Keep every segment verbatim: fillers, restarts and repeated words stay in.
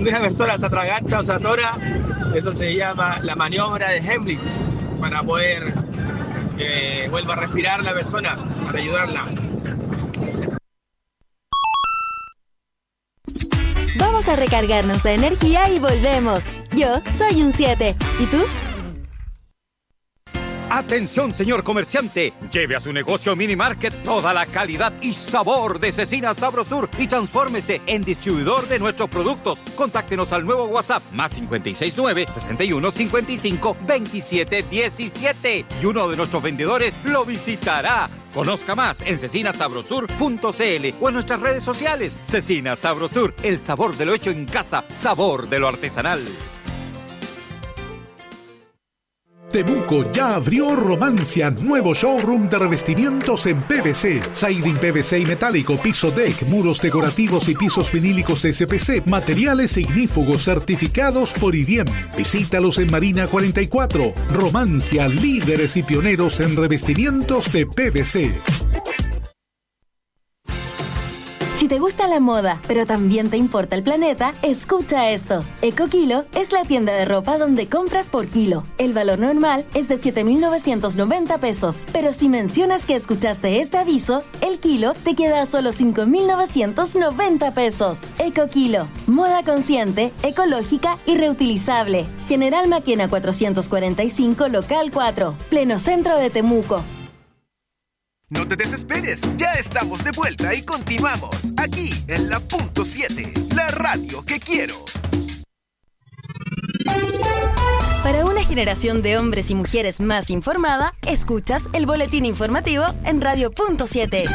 Cuando una persona se atraganta o se atora, eso se llama la maniobra de Heimlich, para poder que vuelva a respirar la persona, para ayudarla. Vamos a recargarnos de energía y volvemos. Yo soy un siete. ¿Y tú? Atención, señor comerciante, lleve a su negocio Mini Market toda la calidad y sabor de Cecina Sabrosur y transfórmese en distribuidor de nuestros productos. Contáctenos al nuevo WhatsApp más cinco seis nueve, sesenta y uno, cincuenta y cinco, veintisiete diecisiete y uno de nuestros vendedores lo visitará. Conozca más en cecina sabrosur punto c l o en nuestras redes sociales. Cecina Sabrosur, el sabor de lo hecho en casa, sabor de lo artesanal. Temuco ya abrió Romancia, nuevo showroom de revestimientos en P V C, siding P V C y metálico, piso deck, muros decorativos y pisos vinílicos S P C, materiales ignífugos certificados por I D I E M. Visítalos en Marina cuarenta y cuatro. Romancia, líderes y pioneros en revestimientos de P V C. Si te gusta la moda, pero también te importa el planeta, escucha esto. EcoKilo es la tienda de ropa donde compras por kilo. El valor normal es de siete mil novecientos noventa pesos, pero si mencionas que escuchaste este aviso, el kilo te queda a solo cinco mil novecientos noventa pesos. EcoKilo, moda consciente, ecológica y reutilizable. General Maquena cuatrocientos cuarenta y cinco, local cuatro, pleno centro de Temuco. No te desesperes, ya estamos de vuelta y continuamos aquí en la punto siete, la radio que quiero. Para una generación de hombres y mujeres más informada, escuchas el boletín informativo en Radio Punto siete.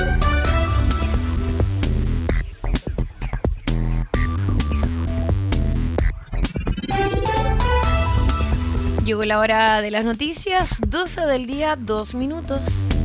Llegó la hora de las noticias, doce del día, dos minutos.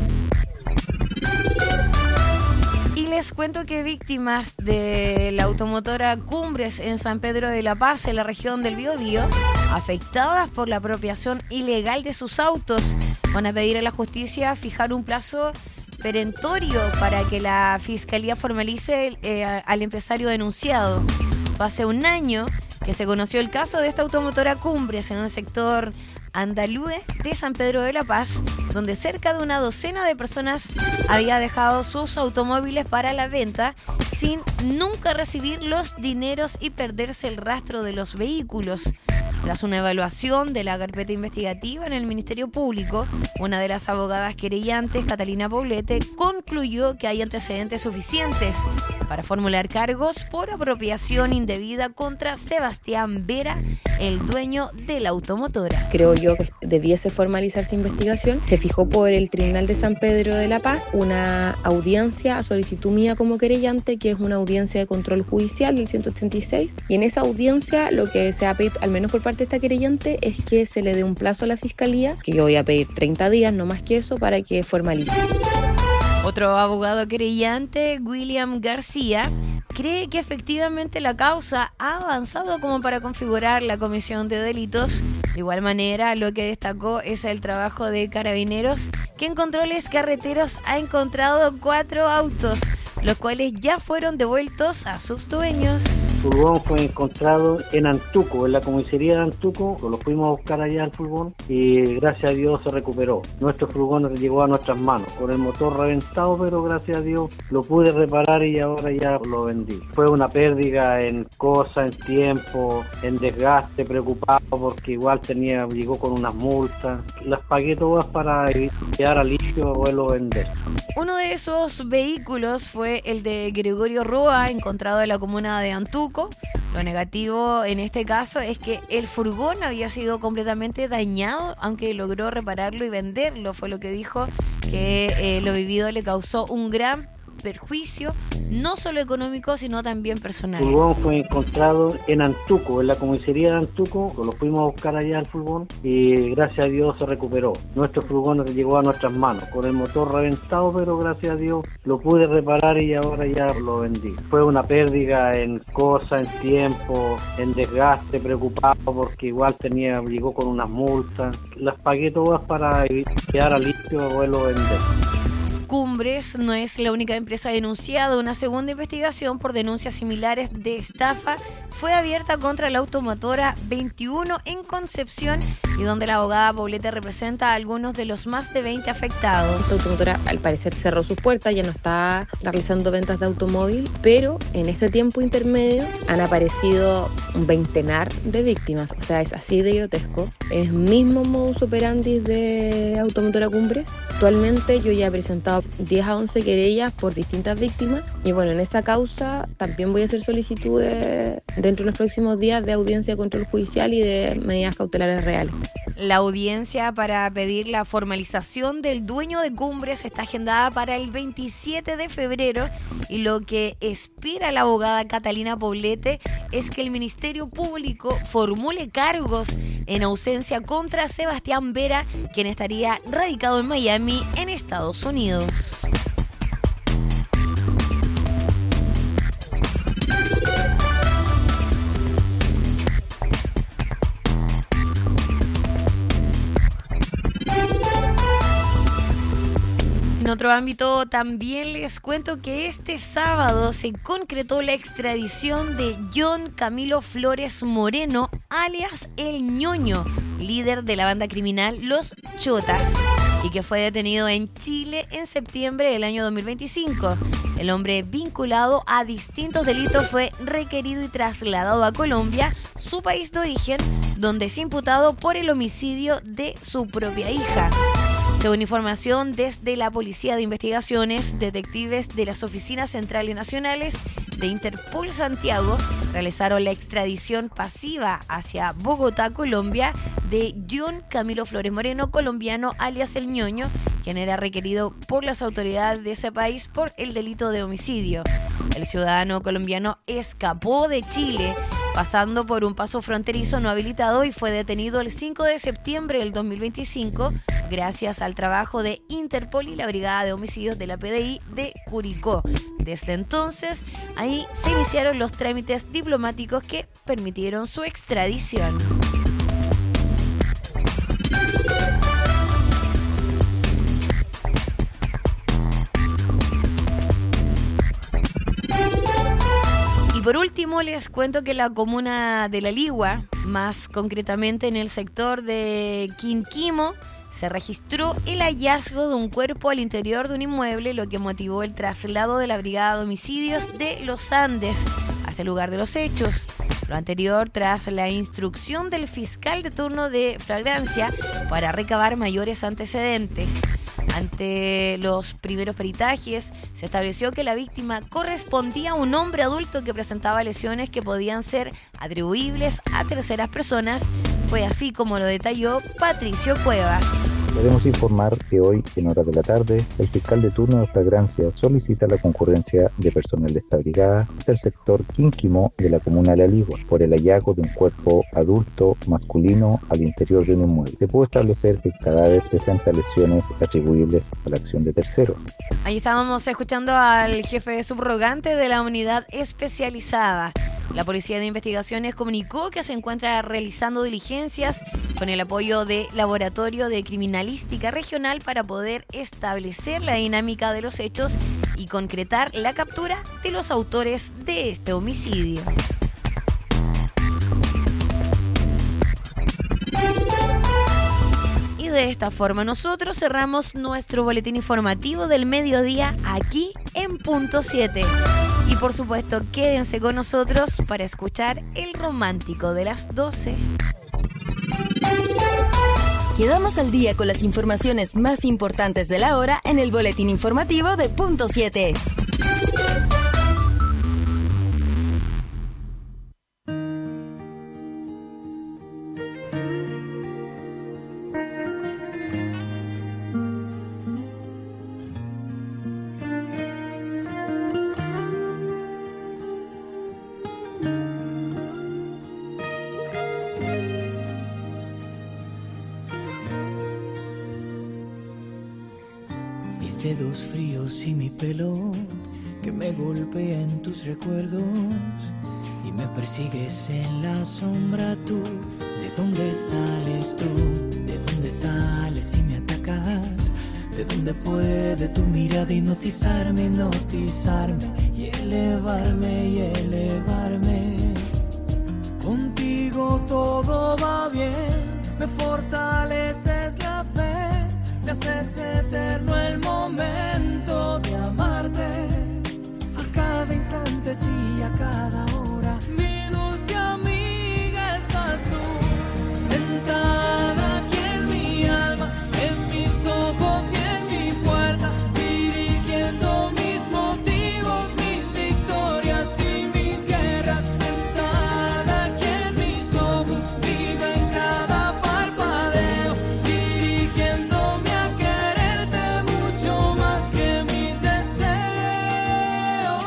Y les cuento que víctimas de la automotora Cumbres en San Pedro de la Paz, en la región del Biobío, afectadas por la apropiación ilegal de sus autos, van a pedir a la justicia fijar un plazo perentorio para que la fiscalía formalice eh, al empresario denunciado. Fue hace un año que se conoció el caso de esta automotora Cumbres en el sector Andalúe de San Pedro de la Paz, donde cerca de una docena de personas había dejado sus automóviles para la venta sin nunca recibir los dineros y perderse el rastro de los vehículos. Tras una evaluación de la carpeta investigativa en el Ministerio Público, una de las abogadas querellantes, Catalina Poblete, concluyó que hay antecedentes suficientes para formular cargos por apropiación indebida contra Sebastián Vera, el dueño de la automotora. Creo yo que debiese formalizarse investigación. Se fijó por el Tribunal de San Pedro de la Paz una audiencia a solicitud mía como querellante, que es una audiencia de control judicial del ciento ochenta y seis, y en esa audiencia lo que se va a pedir, al menos por parte de esta querellante, es que se le dé un plazo a la fiscalía, que yo voy a pedir treinta días, no más que eso, para que formalice. Otro abogado querellante, William García, cree que efectivamente la causa ha avanzado como para configurar la comisión de delitos. De igual manera, lo que destacó es el trabajo de Carabineros, que en controles carreteros ha encontrado cuatro autos, los cuales ya fueron devueltos a sus dueños. El furgón fue encontrado en Antuco, en la comisaría de Antuco. Lo fuimos a buscar allá al furgón y gracias a Dios se recuperó. Nuestro furgón llegó a nuestras manos con el motor reventado, pero gracias a Dios lo pude reparar y ahora ya lo vendí. Fue una pérdida en cosas, en tiempo, en desgaste, preocupado porque igual tenía, llegó con unas multas. Las pagué todas para evitar alivio o vuelvo a vender. Uno de esos vehículos fue el de Gregorio Roa, encontrado en la comuna de Antuco. Lo negativo en este caso es que el furgón había sido completamente dañado, aunque logró repararlo y venderlo. Fue lo que dijo, que eh, lo vivido le causó un gran perjuicio, no solo económico, sino también personal. El furgón fue encontrado en Antuco, en la comisaría de Antuco. Lo fuimos a buscar allá al furgón y gracias a Dios se recuperó. Nuestro furgón llegó a nuestras manos con el motor reventado, pero gracias a Dios lo pude reparar y ahora ya lo vendí. Fue una pérdida en cosas, en tiempo, en desgaste, preocupado porque igual tenía, llegó con unas multas. Las pagué todas para evitar alivio o vuelvo a vender. Cumbres no es la única empresa denunciada. Una segunda investigación por denuncias similares de estafa fue abierta contra la automotora veintiuno en Concepción y donde la abogada Poblete representa a algunos de los más de veinte afectados. Esta automotora al parecer cerró sus puertas, ya no está realizando ventas de automóvil, pero en este tiempo intermedio han aparecido un veintenar de víctimas, o sea, es así de grotesco. Es mismo modus operandi de Automotora Cumbres. Actualmente yo ya he presentado diez a once querellas por distintas víctimas y bueno, en esa causa también voy a hacer solicitudes dentro de los próximos días de audiencia de control judicial y de medidas cautelares reales. La audiencia para pedir la formalización del dueño de Cumbres está agendada para el veintisiete de febrero y lo que espera la abogada Catalina Poblete es que el Ministerio Público formule cargos en ausencia contra Sebastián Vera, quien estaría radicado en Miami, en Estados Unidos. En otro ámbito, también les cuento que este sábado se concretó la extradición de John Camilo Flores Moreno, alias El Ñoño, líder de la banda criminal Los Chotas, y que fue detenido en Chile en septiembre del año dos mil veinticinco. El hombre, vinculado a distintos delitos, fue requerido y trasladado a Colombia, su país de origen, donde es imputado por el homicidio de su propia hija. Según información desde la Policía de Investigaciones, detectives de las Oficinas Centrales Nacionales de Interpol Santiago realizaron la extradición pasiva hacia Bogotá, Colombia, de John Camilo Flores Moreno, colombiano alias El Ñoño, quien era requerido por las autoridades de ese país por el delito de homicidio. El ciudadano colombiano escapó de Chile pasando por un paso fronterizo no habilitado y fue detenido el cinco de septiembre del dos mil veinticinco gracias al trabajo de Interpol y la Brigada de Homicidios de la P D I de Curicó. Desde entonces, ahí se iniciaron los trámites diplomáticos que permitieron su extradición. Por último, les cuento que la comuna de La Ligua, más concretamente en el sector de Quinquimo, se registró el hallazgo de un cuerpo al interior de un inmueble, lo que motivó el traslado de la Brigada de Homicidios de Los Andes hasta el lugar de los hechos. Lo anterior tras la instrucción del fiscal de turno de flagrancia para recabar mayores antecedentes. Ante los primeros peritajes, se estableció que la víctima correspondía a un hombre adulto que presentaba lesiones que podían ser atribuibles a terceras personas. Fue así como lo detalló Patricio Cuevas. Podemos informar que hoy, en horas de la tarde, el fiscal de turno de flagrancia solicita la concurrencia de personal de esta brigada del sector Quinquimo de la comuna de La Ligua por el hallazgo de un cuerpo adulto masculino al interior de un inmueble. Se pudo establecer que el cadáver presenta lesiones atribuibles a la acción de terceros. Ahí estábamos escuchando al jefe subrogante de la unidad especializada. La Policía de Investigaciones comunicó que se encuentra realizando diligencias con el apoyo de Laboratorio de Criminalística Regional para poder establecer la dinámica de los hechos y concretar la captura de los autores de este homicidio. Y de esta forma nosotros cerramos nuestro boletín informativo del mediodía aquí en Punto siete. Y por supuesto, quédense con nosotros para escuchar el romántico de las doce. Quedamos al día con las informaciones más importantes de la hora en el boletín informativo de Punto siete. Mis dedos fríos y mi pelo que me golpea en tus recuerdos y me persigues en la sombra tú. ¿De dónde sales tú? ¿De dónde sales y me atacas? ¿De dónde puede tu mirada hipnotizarme, hipnotizarme y elevarme, y elevarme? Contigo todo va bien, me fortaleces la fe, me haces eterno el momento de amarte. A cada instante, sí, a cada hora, mi dulce amiga estás tú, sentada aquí en mi alma, en mis ojos y en mi puerta, dirigiendo mis motivos, mis victorias y mis guerras. Sentada aquí en mis ojos, viva en cada parpadeo, dirigiéndome a quererte mucho más que mis deseos.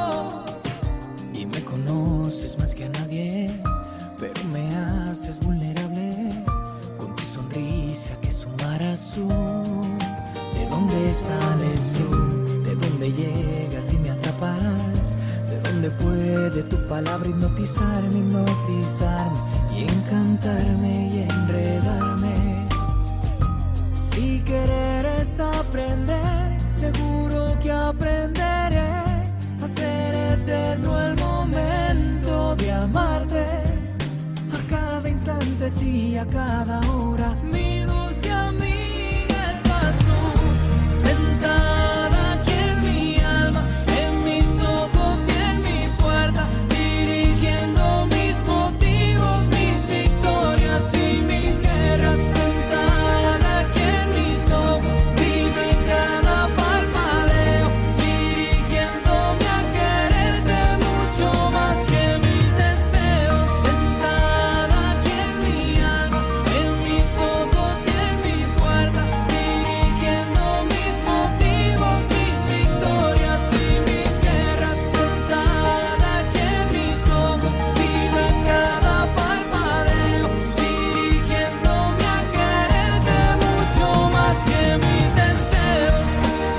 Y me conoces más que a nadie, pero me haces vulnerable con tu sonrisa que es un mar azul. ¿De dónde sales tú? ¿De dónde llegas y me atrapas? ¿De dónde puede tu palabra hipnotizarme, hipnotizarme y encantarme y enredarme? Si querer es aprender, seguro que aprenderé a ser eterno el momento de amarte. A cada instante, sí, a cada hora, mi dulce amiga estás tú, sentada aquí en mi alma, en mis ojos y en mi puerta, dirigiendo mis motivos, mis victorias y mis guerras. Sentada aquí en mis ojos, vive en cada parpadeo, dirigiéndome a quererte mucho más que mis deseos. Sentada aquí en mi alma, en mis ojos y en mi puerta, dirigiendo mis motivos, mis victorias y mis guerras. Sentada aquí en mis ojos, vive en cada parpadeo, dirigiéndome a quererte mucho más que mis deseos. Oh,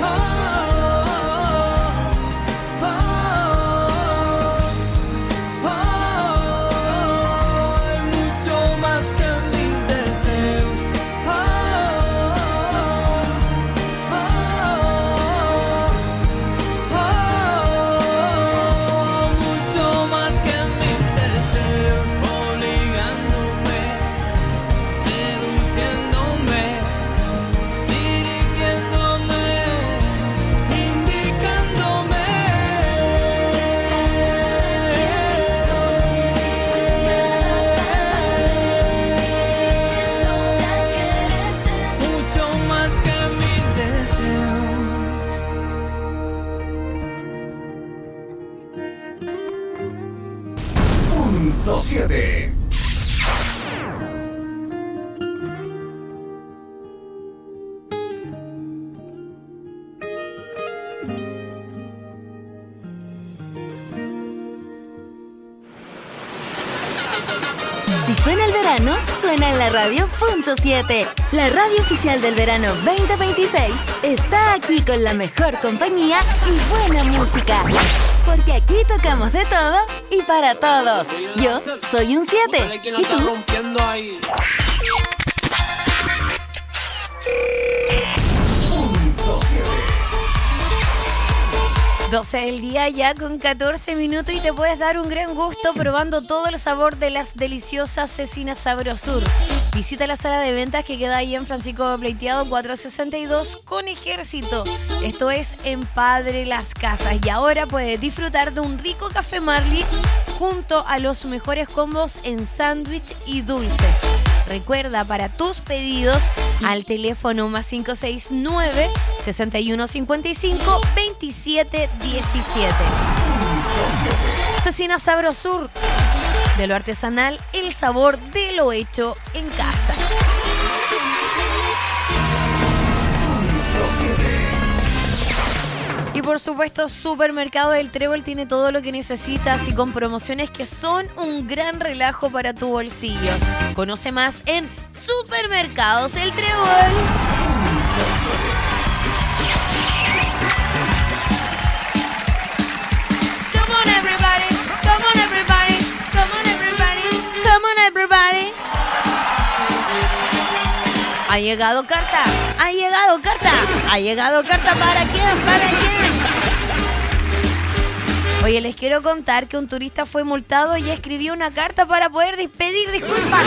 oh, oh, oh, mucho más que mis deseos. Oh, oh, oh, mucho más que mis deseos, obligándome, seduciéndome, dirigiéndome, indicándome. Mucho más que mis deseos. Punto siete. Si suena el verano, suena en la radio punto siete. La radio oficial del verano veinte veintiséis está aquí con la mejor compañía y buena música. Porque aquí tocamos de todo y para todos. Yo soy un siete. ¿Y tú? doce del día ya con catorce minutos y te puedes dar un gran gusto probando todo el sabor de las deliciosas cecinas Sabrosur. Visita la sala de ventas que queda ahí en Francisco Pleiteado cuatrocientos sesenta y dos con Ejército. Esto es en Padre Las Casas. Y ahora puedes disfrutar de un rico café Marley junto a los mejores combos en sándwich y dulces. Recuerda, para tus pedidos al teléfono más cinco seis nueve, seis uno cinco cinco, dos siete uno siete. Cecina Sabrosur, de lo artesanal, el sabor de lo hecho en casa. Y por supuesto, Supermercado del Trébol tiene todo lo que necesitas y con promociones que son un gran relajo para tu bolsillo. Conoce más en Supermercados El Trébol. Come on everybody, come on everybody, come on everybody, come on everybody. Ha llegado carta, ha llegado carta, ha llegado carta. ¿Para quién? ¿Para quién? Oye, les quiero contar que un turista fue multado y escribió una carta para poder pedir disculpas.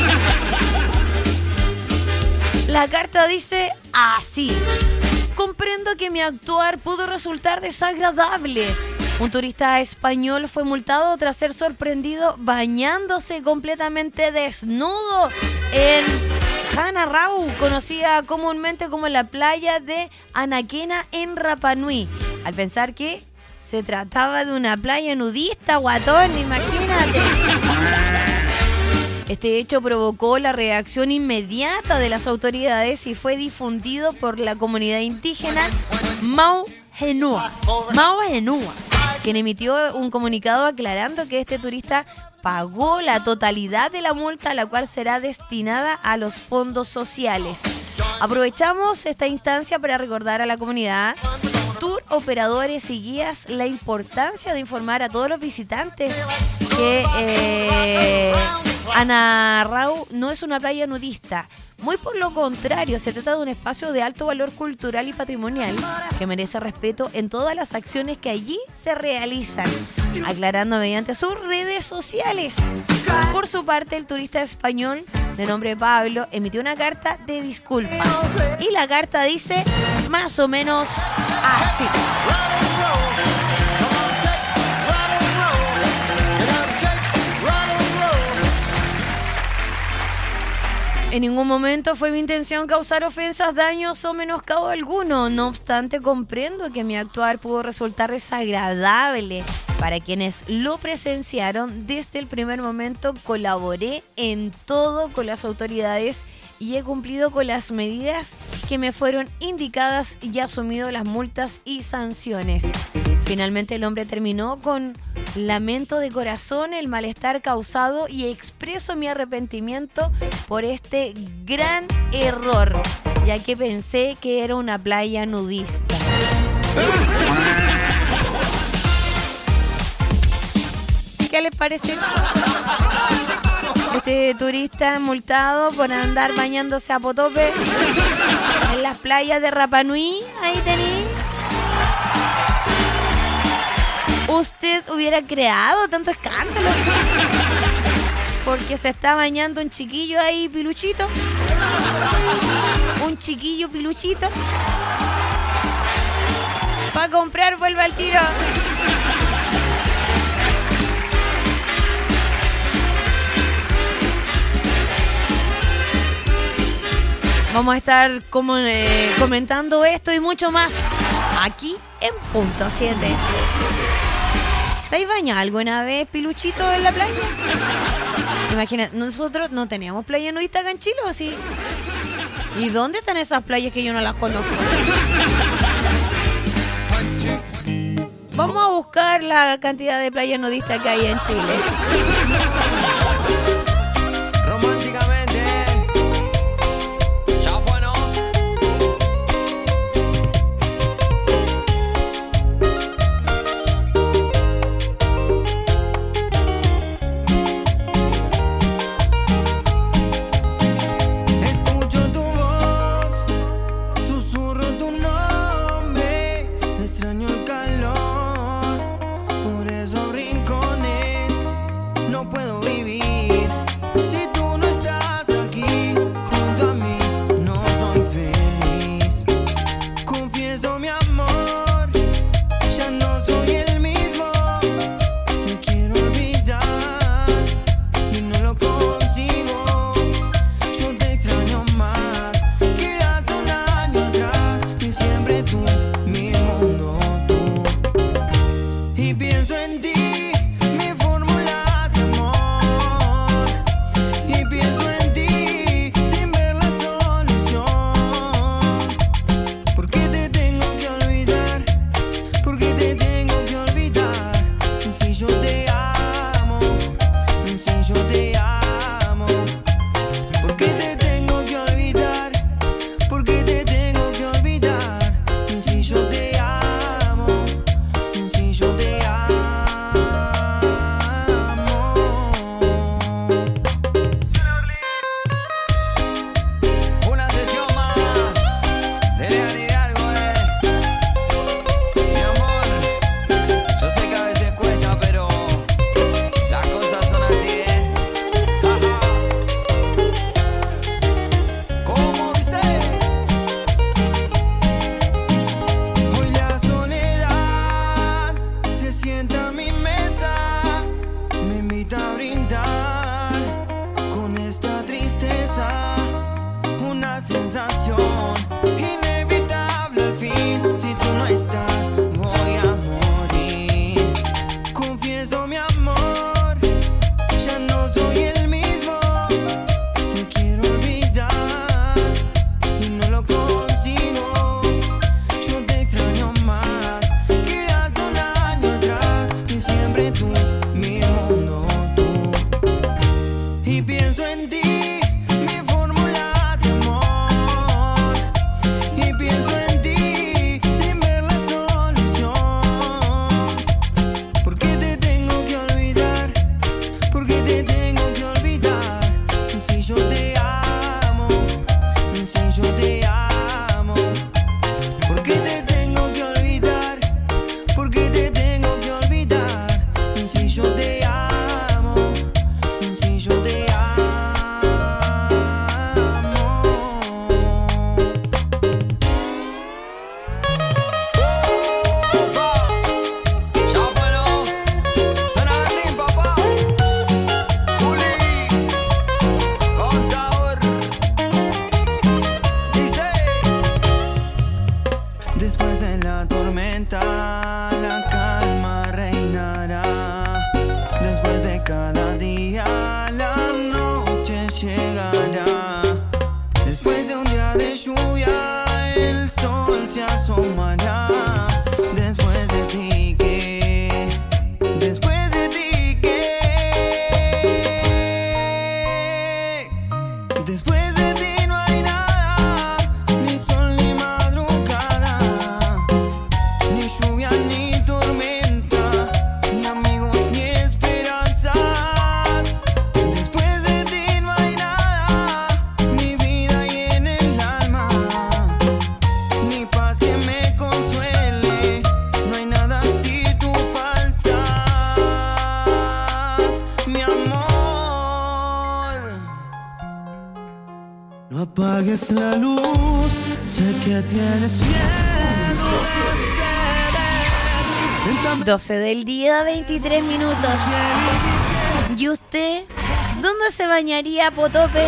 La carta dice así: comprendo que mi actuar pudo resultar desagradable. Un turista español fue multado tras ser sorprendido bañándose completamente desnudo en Hana Rau, conocida comúnmente como la playa de Anaquena en Rapa Nui. Al pensar que se trataba de una playa nudista, guatón, imagínate. Este hecho provocó la reacción inmediata de las autoridades y fue difundido por la comunidad indígena Mau Henua. Mau Henua, quien emitió un comunicado aclarando que este turista pagó la totalidad de la multa, la cual será destinada a los fondos sociales. Aprovechamos esta instancia para recordar a la comunidad, tour operadores y guías la importancia de informar a todos los visitantes que eh, Hana Rau no es una playa nudista. Muy por lo contrario, se trata de un espacio de alto valor cultural y patrimonial que merece respeto en todas las acciones que allí se realizan, aclarando mediante sus redes sociales. Por su parte, el turista español de nombre Pablo emitió una carta de disculpas y la carta dice más o menos así: en ningún momento fue mi intención causar ofensas, daños o menoscabo alguno. No obstante, comprendo que mi actuar pudo resultar desagradable para quienes lo presenciaron. Desde el primer momento colaboré en todo con las autoridades y he cumplido con las medidas que me fueron indicadas y asumido las multas y sanciones. Finalmente el hombre terminó con: lamento de corazón el malestar causado y expreso mi arrepentimiento por este gran error, ya que pensé que era una playa nudista. ¿Qué les parece? Este turista multado por andar bañándose a potope en las playas de Rapa Nui. Ahí tenéis. ¿Usted hubiera creado tanto escándalo porque se está bañando un chiquillo ahí piluchito? Un chiquillo piluchito. Para comprar, vuelve al tiro. Vamos a estar como, eh, comentando esto y mucho más aquí en Punto siete. ¿Te has bañado alguna vez, piluchito, en la playa? Imagina, nosotros no teníamos playa nudista acá en Chile, ¿o sí? ¿Y dónde están esas playas que yo no las conozco? Vamos a buscar la cantidad de playas nudistas que hay en Chile. Después de la tormenta, la calma reinará. Después de cada día, la noche llegará. Después de un día de lluvia, el sol se asomará. Después de ti, ¿qué? Después de ti, ¿qué? Después de ti no hay nada, ni sol ni madrugada, ni lluvia ni tormenta, ni amigos ni esperanzas. Después de ti no hay nada, ni vida y en el alma, ni paz que me consuele. No hay nada si tú faltas, mi amor. No apagues la luz, sé que tienes miedo de ser. doce del día, veintitrés minutos. ¿Y usted? ¿Dónde se bañaría, Potope?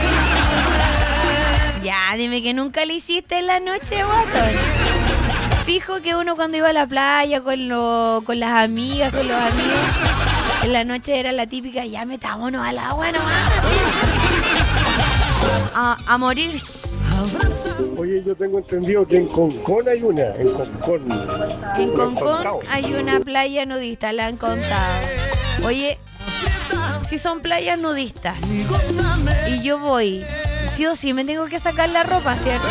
Ya, dime que nunca le hiciste en la noche, guatón. Fijo que uno cuando iba a la playa con, lo, con las amigas, con los amigos, en la noche era la típica, ya metámonos al agua nomás. A, a morir. Oye, yo tengo entendido que en Concón hay una, en Concón. En Concón hay una playa nudista, la han contado. Oye, si son playas nudistas y yo voy, sí o sí me tengo que sacar la ropa, ¿cierto?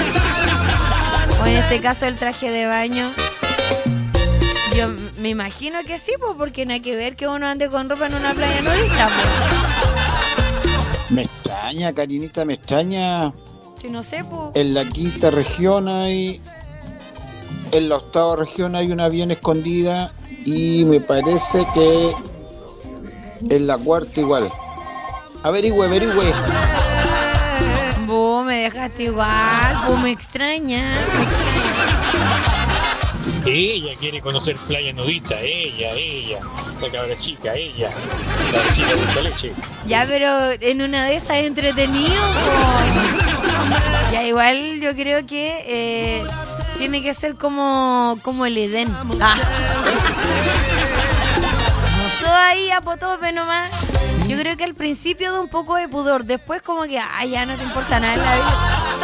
O en este caso el traje de baño. Yo me imagino que sí, pues, porque no hay que ver que uno ande con ropa en una playa nudista, pues. Me extraña, Karinita, me extraña. Si no sé, pues. En la quinta región hay, en la octava región hay una bien escondida y me parece que en la cuarta igual. Averigüe, averigüe. Vos me dejaste igual, pues me extraña. Me extraña. Ella quiere conocer playa nudista, ella, ella, la cabra chica, ella, la cabra chica de leche. Ya, pero en una de esas entretenido, pues. Ya, igual yo creo que eh, tiene que ser como, como el Edén. Ah. Todo ahí a Potope nomás. Yo creo que al principio da un poco de pudor, después como que, ay, ya no te importa nada en la vida.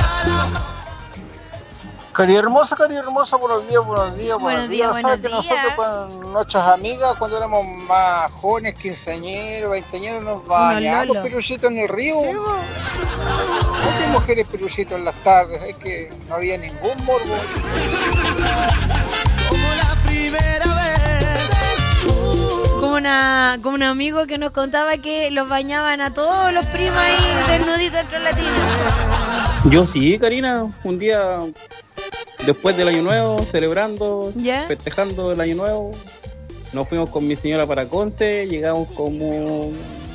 Cari hermosa, Cari hermosa, buenos días, buenos días, buenos, buenos días. días. ¿Sabes que nosotros con nuestras amigas, cuando éramos más jóvenes, quinceañeros, veinteañeros, nos bañábamos peluchitos en el río? Sí, ¿Cuántas mujeres peluchitos en las tardes? Es que no había ningún morbo. Como la primera vez. Como, una, como un amigo que nos contaba que los bañaban a todos los primos ahí desnuditos entre latinos. Yo sí, Karina, un día después del Año Nuevo, celebrando, ¿ya? Festejando el Año Nuevo, nos fuimos con mi señora para Conce, llegamos como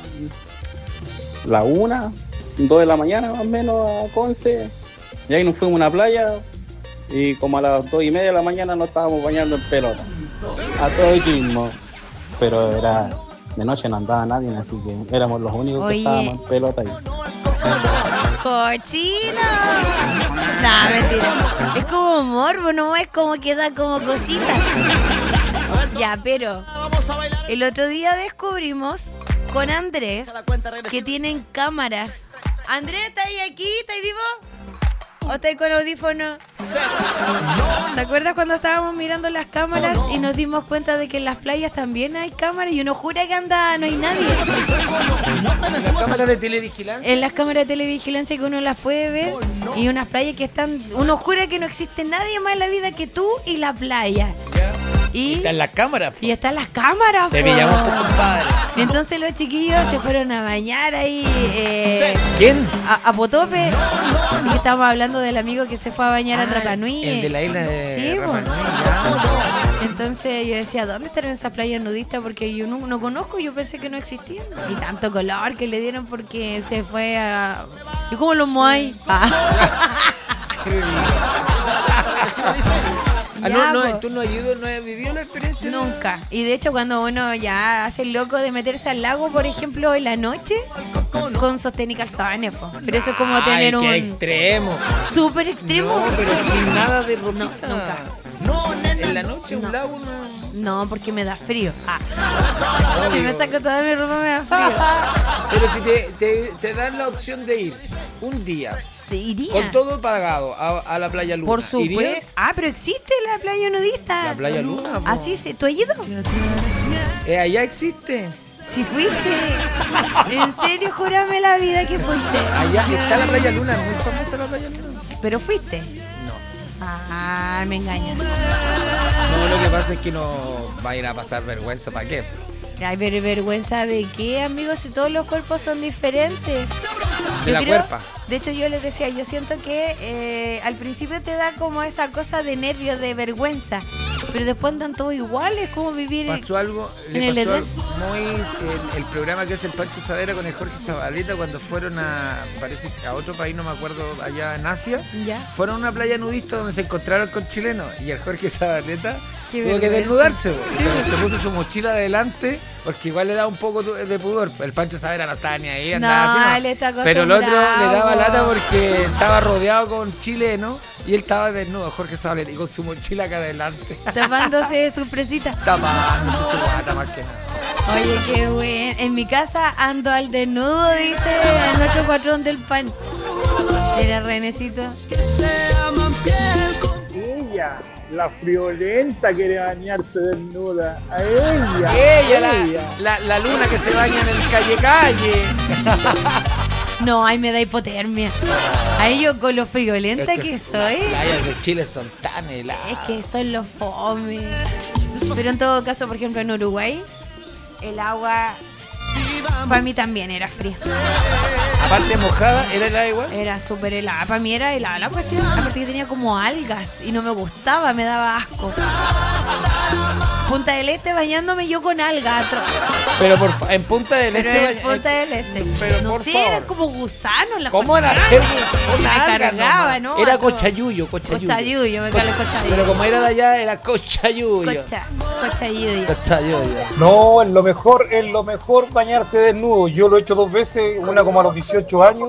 la una, dos de la mañana más o menos a Conce, y ahí nos fuimos a una playa y como a las dos y media de la mañana nos estábamos bañando en pelota, a todo el ritmo, pero era de noche, no andaba nadie, así que éramos los únicos. Oye, que estábamos en pelota ahí. ¡Cochino! No, mentira. Es como morbo, no es como que da como cositas. Ya, pero el otro día descubrimos con Andrés que tienen cámaras. Andrés, ¿estás ahí aquí? ¿Estás vivo? ¿O estás con audífono? ¿Te acuerdas cuando estábamos mirando las cámaras y nos dimos cuenta de que en las playas también hay cámaras y uno jura que anda, no hay nadie? ¿En las cámaras de televigilancia? En las cámaras de televigilancia que uno las puede ver y unas playas que están, uno jura que no existe nadie más en la vida que tú y la playa. Y está en las cámaras. Y está en las cámaras. Te pillamos, compadre. Entonces los chiquillos se fueron a bañar ahí. Eh, ¿Quién? A, a Potope. Y estábamos hablando del amigo que se fue a bañar ah, a Rapa Nui. El de la isla de sí, Rapa Nui. Entonces yo decía, ¿dónde estarán esas playas nudistas? Porque yo no, no conozco, yo pensé que no existían. Y tanto color que le dieron porque se fue a... ¿Y cómo los moai? Ah. Ah, no, no, tú no has ido, no has vivido la experiencia. Nunca. Y de hecho cuando uno ya hace el loco de meterse al lago, por ejemplo, en la noche, con sostén y calzones, po. Pero eso es como Ay, tener qué un... extremo. Súper extremo. No, pero sin nada de ropita. No, nunca. En la noche un lago no. No, porque me da frío. Ah. Si me saco toda mi ropa me da frío. Pero si te, te, te dan la opción de ir un día, Te iría. con todo pagado, a, a la playa Luna, Por supuesto. ¿irías? Ah, pero existe la playa nudista. La playa Luna, po. Así se. ¿Tú has ido? Eh, allá existe. Si fuiste. En serio, júrame la vida que fuiste. Allá está la playa Luna, muy famosa la playa Luna. Pero fuiste. No. Ah, me engañas. No, lo que pasa es que no va a ir a pasar vergüenza, ¿para qué? Ay, pero vergüenza de qué, amigos, si todos los cuerpos son diferentes. De Yo la creo- cuerpa. De hecho, yo les decía, yo siento que eh, al principio te da como esa cosa de nervios, de vergüenza, pero después andan todos iguales, como vivir Pasó algo, en le el pasó Edén. algo muy el, el programa que hace el Pancho Savera con el Jorge Zabaleta cuando fueron a, parece que a otro país, no me acuerdo, allá en Asia. Ya. Fueron a una playa nudista donde se encontraron con chilenos y el Jorge Zabaleta Qué tuvo que vergüenza. desnudarse, bo. Entonces se puso su mochila adelante porque igual le daba un poco de pudor. El Pancho Savera no estaba ni ahí, andaba No, así, no. él está Pero el otro le daba acostumbrado. lata porque estaba rodeado con chilenos y él estaba desnudo, Jorge Zabaleta, y con su mochila acá adelante. Tapándose su presita. Tapándose su guata más que nada. Oye, qué bueno. En mi casa ando al desnudo, dice nuestro patrón del pan. Era Renecito. Ella, la friolenta, quiere bañarse desnuda. A ella. Ella, la, la, la luna que se baña en el calle calle. No, ay, me da hipotermia. Ahí yo con lo friolenta Es que, que soy. Las playas de Chile son tan heladas. Es que son los fome. Pero en todo caso, por ejemplo, en Uruguay, el agua para mí también era fría. Aparte mojada, ¿era helada igual? Era súper helada. Para mí era helada la cuestión. Aparte que tenía como algas y no me gustaba, me daba asco. Punta del Este bañándome yo con algas. atro- Pero por fa- en Punta del Pero Este. en Punta del Este. pero no por sé, favor. eran como gusanos las ¿Cómo era cuestiones. hacer Me una alga cargaba, nomás? ¿no? Era Atro- cochayuyo, cochayuyo. Cochayuyo, me cae el cochayuyo. Pero como era de allá, era cochayuyo. Cocha, cochayuyo. Cochayuyo. No, es lo mejor, es lo mejor bañarse desnudo. Yo lo he hecho dos veces, una como a los dieciocho años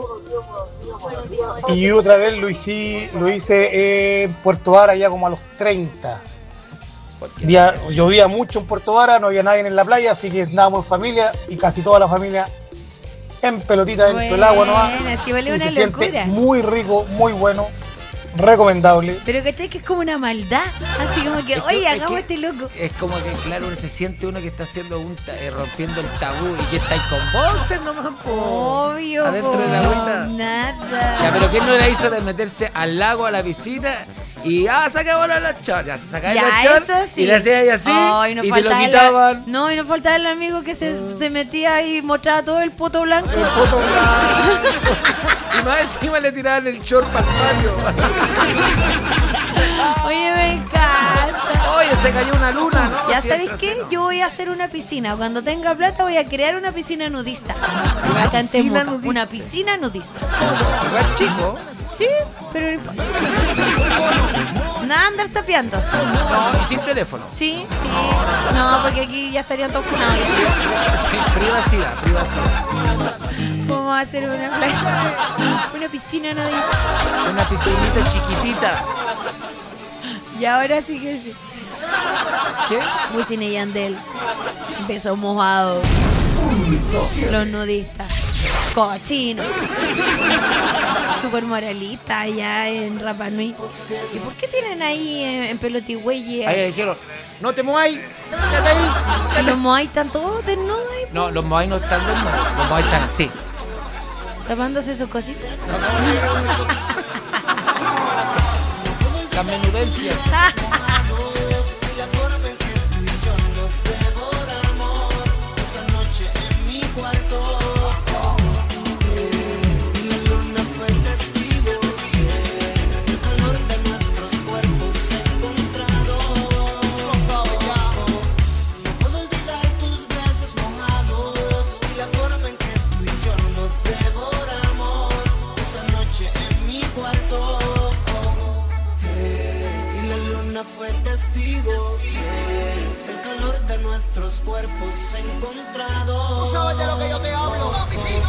y otra vez lo hice, lo hice en Puerto Vara ya como a los treinta. Día, llovía mucho en Puerto Vara, no había nadie en la playa, así que andábamos en familia y casi toda la familia en pelotita dentro del agua, ¿no? Buena, sí, vale Y una se siente locura. muy rico, muy bueno, recomendable. Pero ¿cachai? Que es como una maldad. Así como que, Es que- oye, es hagamos que- este loco. Es como que, claro, se siente uno que está haciendo un ta- eh, rompiendo el tabú y que está ahí con boxer nomás, po. Obvio, Adentro po, de la agüita. nada. Ya, pero ¿quién no le hizo de meterse al lago, a la piscina? Y, ah, saca bola los shorts. Ya, se sacaba Ya, los shorts eso sí. y le hacía ahí así Ay, no y te lo faltaba el- quitaban. No, y no faltaba el amigo que se, se metía y mostraba todo el poto blanco. El poto blanco. Y más encima le tiraban el short para el patio. Oye, me encanta. Oye, se cayó una luna, ¿no? Ya Sí, sabéis el qué, trasero. yo voy a hacer una piscina. Cuando tenga plata voy a crear una piscina nudista. Acá en piscina Temuco. nudista? Una piscina nudista. Igual chico. Sí, pero no importa. Nada andar sapeando. No, y sin teléfono. Sí, sí. No, porque aquí ya estarían todos funados. Sí, privacidad, privacidad. Vamos a hacer una playa, una piscina nudista. Una piscinita chiquitita. Y ahora sí que sí. ¿Qué? Wisin y Yandel. Besos mojados. Los nudistas. Cochinos. Super moralistas allá en Rapa Nui. ¿Y por qué tienen ahí en, en Pelotigüeye? Ahí le dijeron, no te muevas, quédate ahí. Los Moai están todos desnudos ahí, No, los moai no están desnudos, los moai están así. tapándose sus cositas. Las menudencias. Fue testigo, el calor de nuestros cuerpos encontrados. Tú sabes de lo que yo te hablo. Mami, sigue otra vez.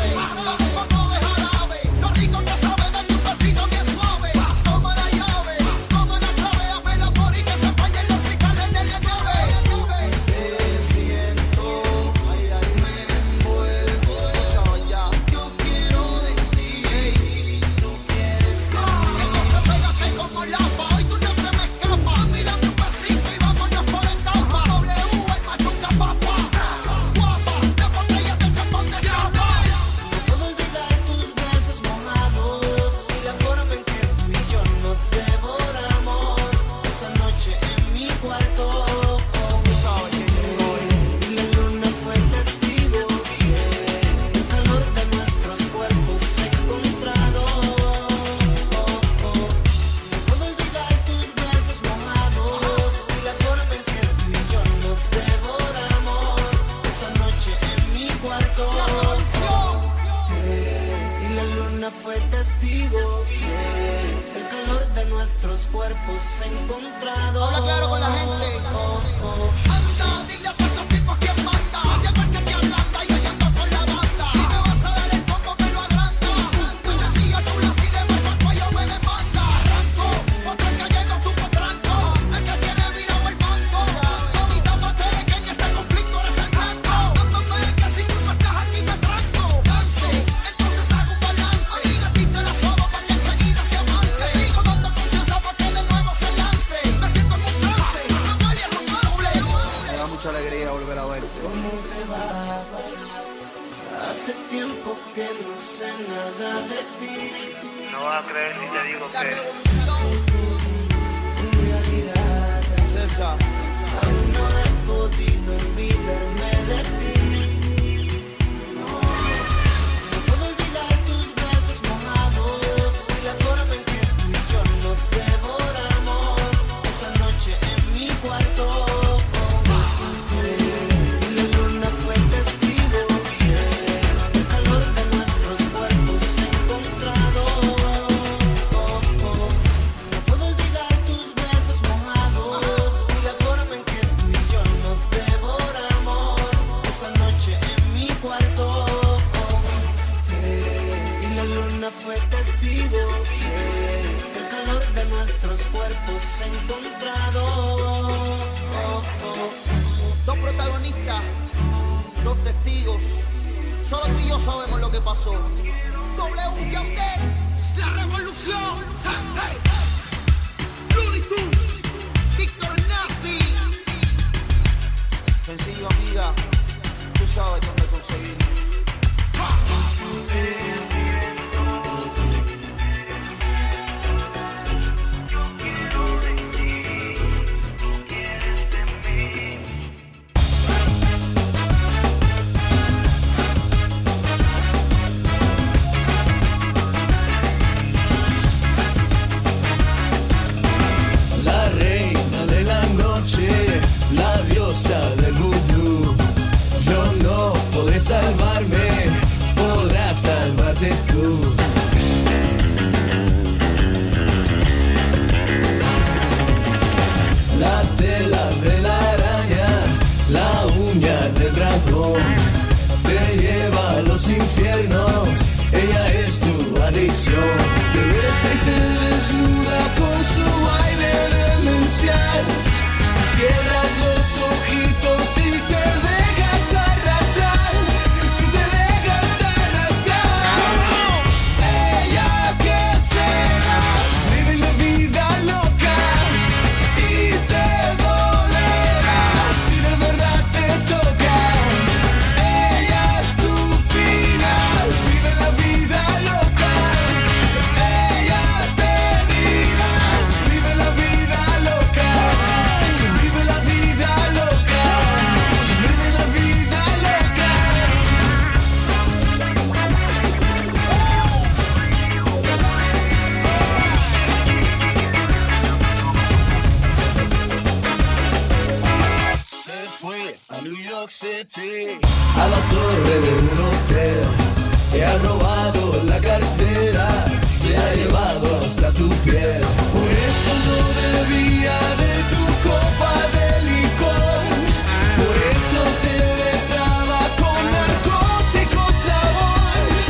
A la torre de un hotel, te ha robado la cartera, se ha llevado hasta tu piel. Por eso no bebía de tu copa de licor, por eso te besaba con narcótico sabor.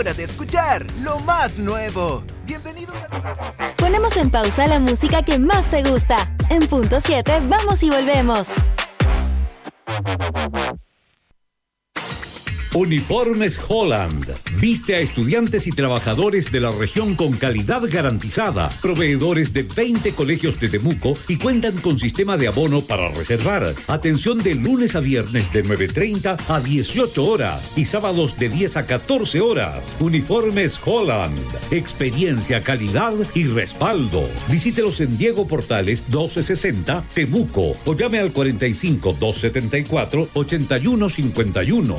hora de escuchar lo más nuevo. Bienvenidos a... Ponemos en pausa la música que más te gusta. En punto siete, vamos y volvemos. Uniformes Holland. Viste a estudiantes y trabajadores de la región con calidad garantizada. Proveedores de veinte colegios de Temuco y cuentan con sistema de abono para reservar. Atención de lunes a viernes de nueve treinta a dieciocho horas y sábados de diez a catorce horas. Uniformes Holland. Experiencia, calidad y respaldo. Visítelos en Diego Portales doce sesenta, Temuco, o llame al cuarenta y cinco, doscientos setenta y cuatro, ochenta y uno cincuenta y uno.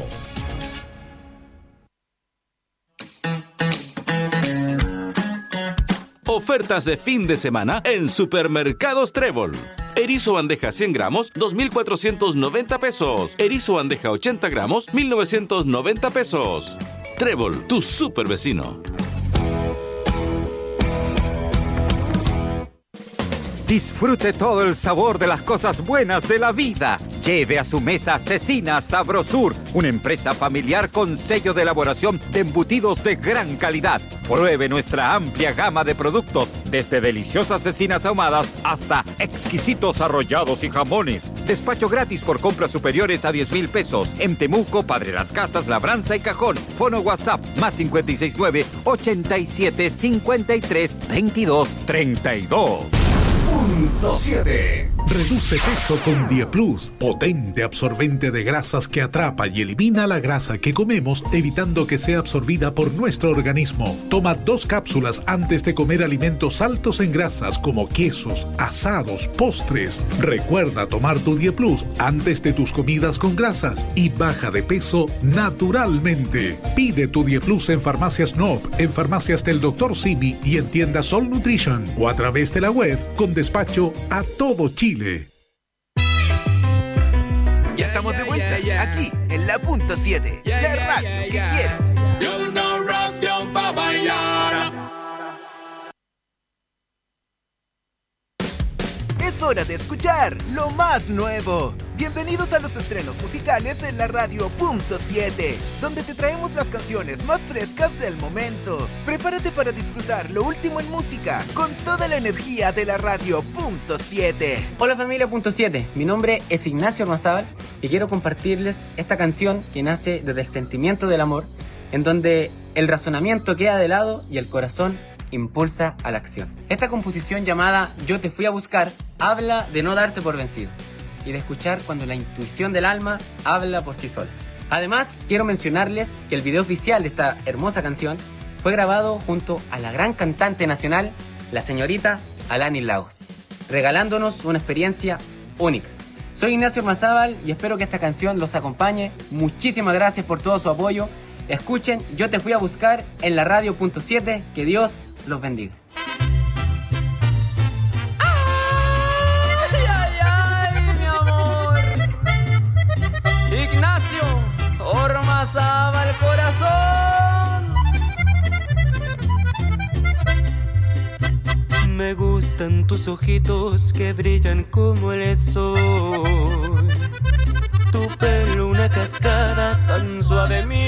Ofertas de fin de semana en Supermercados Trébol. Erizo bandeja cien gramos, dos mil cuatrocientos noventa pesos. Erizo bandeja ochenta gramos, mil novecientos noventa pesos. Trébol, tu super vecino. Disfrute todo el sabor de las cosas buenas de la vida. Lleve a su mesa Cecina Sabrosur, una empresa familiar con sello de elaboración de embutidos de gran calidad. Pruebe nuestra amplia gama de productos, desde deliciosas cecinas ahumadas hasta exquisitos arrollados y jamones. Despacho gratis por compras superiores a diez mil pesos. En Temuco, Padre Las Casas, Labranza y Cajón. Fono WhatsApp más cinco seis nueve, ochenta y siete, cincuenta y tres, veintidós, treinta y dos. Punto siete. Reduce peso con Dieplus, potente absorbente de grasas que atrapa y elimina la grasa que comemos, evitando que sea absorbida por nuestro organismo. Toma dos cápsulas antes de comer alimentos altos en grasas como quesos, asados, postres. Recuerda tomar tu Dieplus antes de tus comidas con grasas y baja de peso naturalmente. Pide tu Dieplus en Farmacias N O P, en Farmacias del doctor Simi y en tiendas Sol Nutrition o a través de la web con despacho a todo Chile. Ya estamos de vuelta aquí en la punto siete, la radio que quiero. Es hora de escuchar lo más nuevo. Bienvenidos a los estrenos musicales en la radio punto siete, donde te traemos las canciones más frescas del momento. Prepárate para disfrutar lo último en música con toda la energía de la radio punto siete. Hola familia punto siete, mi nombre es Ignacio Ormazábal y quiero compartirles esta canción que nace desde el sentimiento del amor, en donde el razonamiento queda de lado y el corazón impulsa a la acción. Esta composición llamada Yo te fui a buscar habla de no darse por vencido y de escuchar cuando la intuición del alma habla por sí sola. Además, quiero mencionarles que el video oficial de esta hermosa canción fue grabado junto a la gran cantante nacional, la señorita Alanis Lagos, regalándonos una experiencia única. Soy Ignacio Ormazábal y espero que esta canción los acompañe. Muchísimas gracias por todo su apoyo. Escuchen Yo te fui a buscar en la radio punto siete. Que Dios los bendiga. Ay, ay, ay, mi amor. Ignacio Ormazábal el corazón. Me gustan tus ojitos que brillan como el sol. Tu pelo una cascada tan suave, mi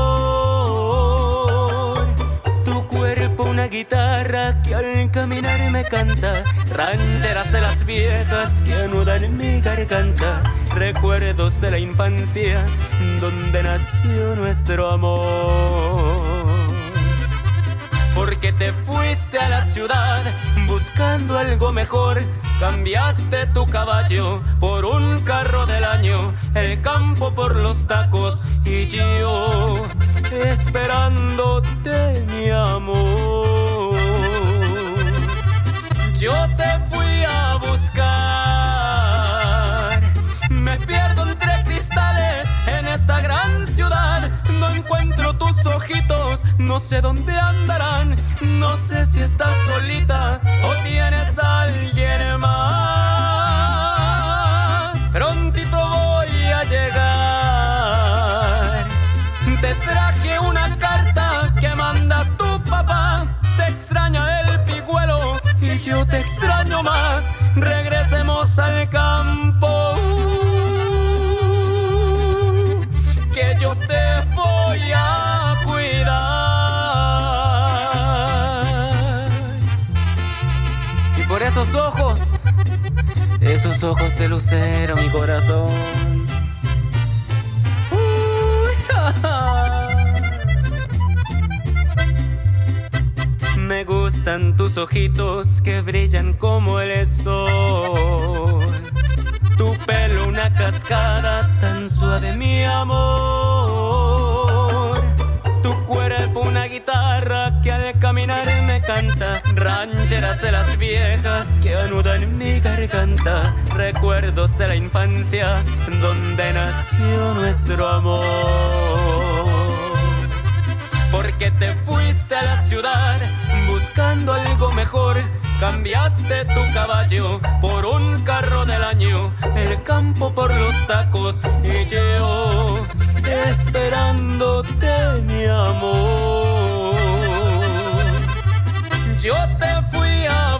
amor. Tu cuerpo una guitarra que al caminar me canta. Rancheras de las viejas que anudan mi garganta. Recuerdos de la infancia donde nació nuestro amor. Porque te fuiste a la ciudad buscando algo mejor. Cambiaste tu caballo por un carro del año, el campo por los tacos y yo esperándote, mi amor. Yo te fui a buscar, me pierdo entre cristales en esta gran ciudad. No encuentro tus ojitos, no sé dónde andarán. No sé si estás solita o tienes a alguien más. Prontito voy a llegar. Te traje una carta que manda tu papá. Te extraña el pigüelo y yo te extraño más. Regresemos al campo, que yo te voy a cuidar. ojos, esos ojos de lucero, mi corazón. Me gustan tus ojitos que brillan como el sol. Tu pelo una cascada tan suave, mi amor. Tu cuerpo una guitarra que al caminar me canta. Rancheras de las viejas que anudan mi garganta. Recuerdos de la infancia donde nació nuestro amor. Porque te fuiste a la ciudad buscando algo mejor. Cambiaste tu caballo por un carro del año, el campo por los tacos y yo esperándote, mi amor. Yo te fui a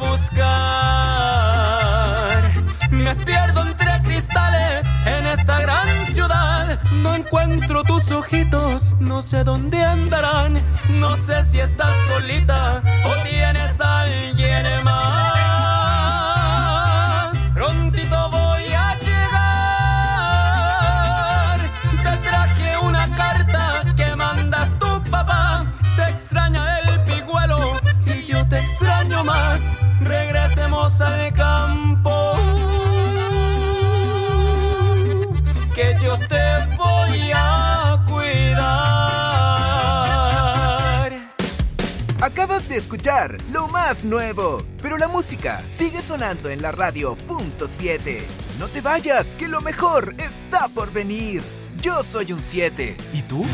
buscar, me pierdo entre cristales en esta gran ciudad. No encuentro tus ojitos, no sé dónde andarán. No sé si estás solita o tienes a alguien más. Prontito voy a llegar. Te traje una carta que manda tu papá. Te extraña el pigüelo y yo te extraño más. Regresemos al campo, que yo te voy a cuidar. Acabas de escuchar lo más nuevo, pero la música sigue sonando en la radio punto siete. No te vayas, que lo mejor está por venir. Yo soy un siete. ¿Y tú?